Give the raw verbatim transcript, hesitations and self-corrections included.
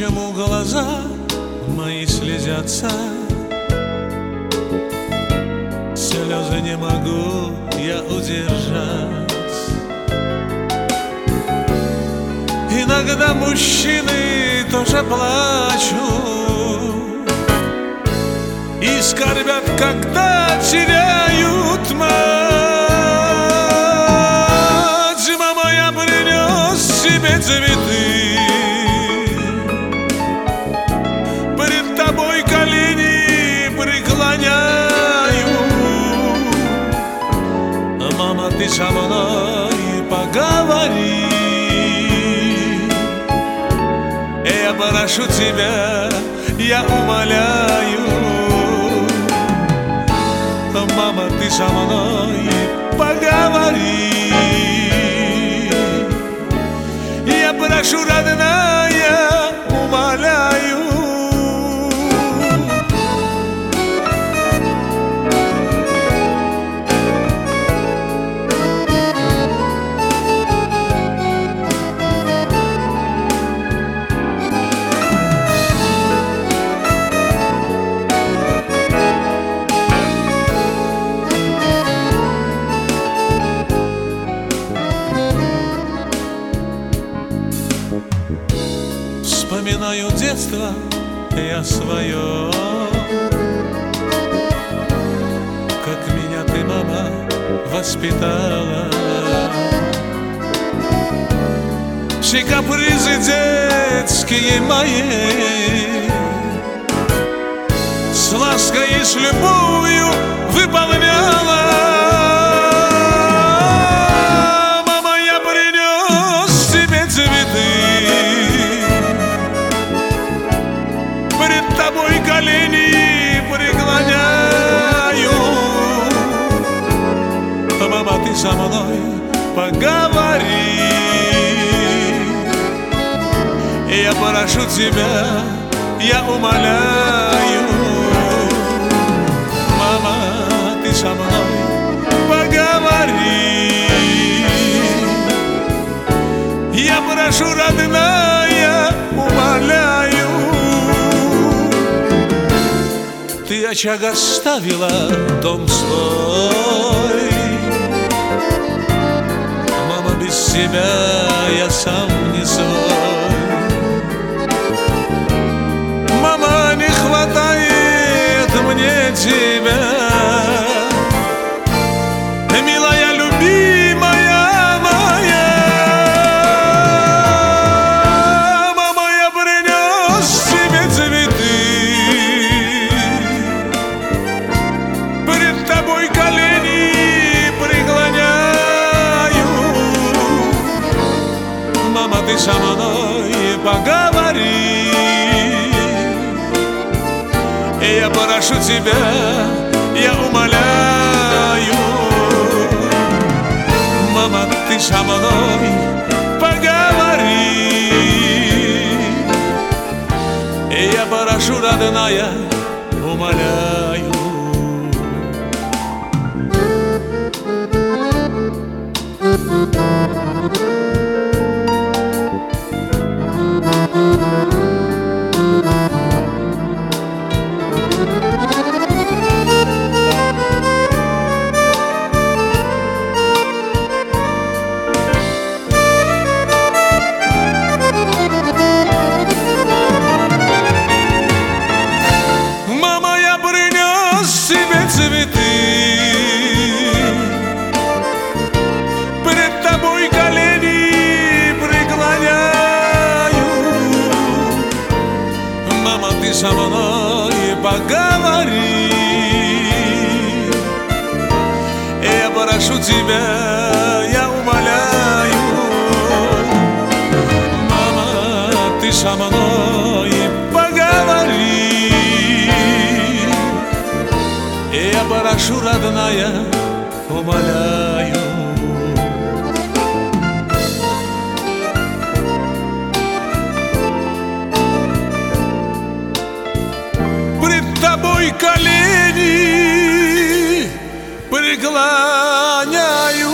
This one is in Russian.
Почему глаза мои слезятся? Слезы не могу я удержать. Иногда мужчины тоже плачут и скорбят, когда теряют мать. Мама, я принес тебе цветы, пред тобой колени преклоняю. Мама, ты со мной поговори, я прошу тебя, я умоляю. Мама, ты со мной поговори, я прошу, родная, умоляю. Вспоминаю детство я свое, как меня ты, мама, воспитала. Все капризы детские мои с лаской и с любовью выполняла. Мама, я принес тебе цветы, пред тобой колени преклоняю. Мама, ты со мной поговори, я прошу тебя, я умоляю. Мама, ты со мной поговори, я прошу, родная, умоляю. Ты очаг оставила дом свой, мама, без тебя я сам не свой. Мама, не хватает мне тебя, милая, любимая моя. Мама, я принес тебе цветы, пред тобой колени преклоняю. Мама, ты со мной поговори, я прошу тебя, я умоляю. Мама, ты со мной поговори, я прошу, родная, умоляю. Цветы, пред тобой колени преклоняю. Мама, ты со мной поговори, я прошу тебя, я умоляю. Мама, ты со мной поговори, я прошу, родная, умоляю. Пред тобой колени преклоняю.